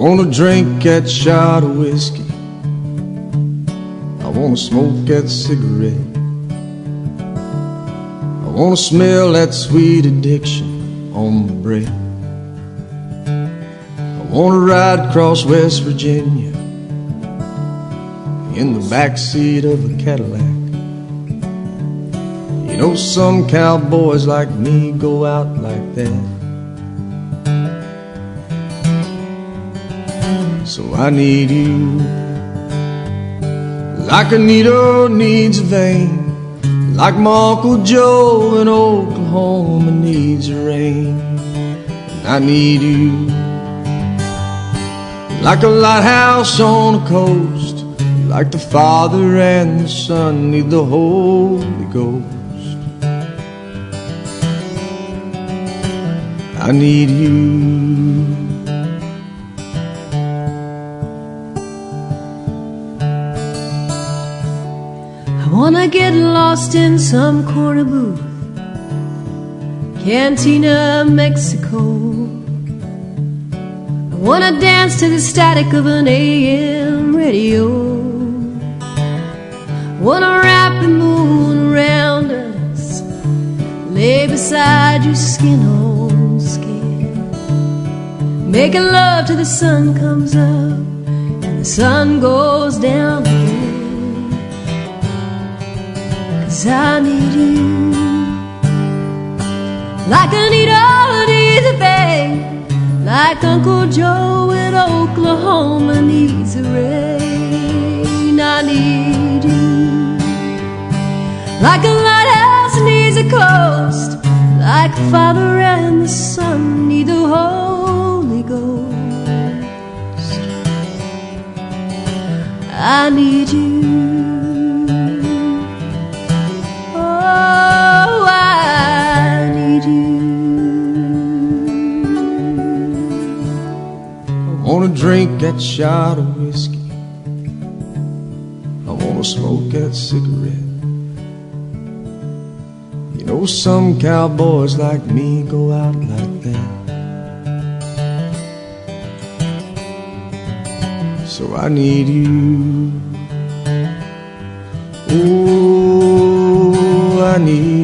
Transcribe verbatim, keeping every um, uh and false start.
wanna drink that shot of whiskey, I wanna smoke that cigarette, I wanna smell that sweet addiction on my breath. I wanna ride across West Virginia in the backseat of a Cadillac. You know some cowboys like me go out like that. So I need you like a needle needs a vein, like my Uncle Joe in Oklahoma needs rain. And I need you like a lighthouse on the coast, like the Father and the Son need the Holy Ghost. I need you. I wanna get lost in some corner booth, Cantina, Mexico. I wanna dance to the static of an A M radio. Wanna wrap the moon around us, lay beside your skin on skin, making love till the sun comes up and the sun goes down again. 'Cause I need you like a needle needs a vein, like Uncle Joe in Oklahoma needs a rain. I need you like a lighthouse needs a coast, like the Father and the Son need the Holy Ghost. I need you. I wanna drink that shot of whiskey, I wanna smoke that cigarette. You know some cowboys like me go out like that. So I need you. Oh, I need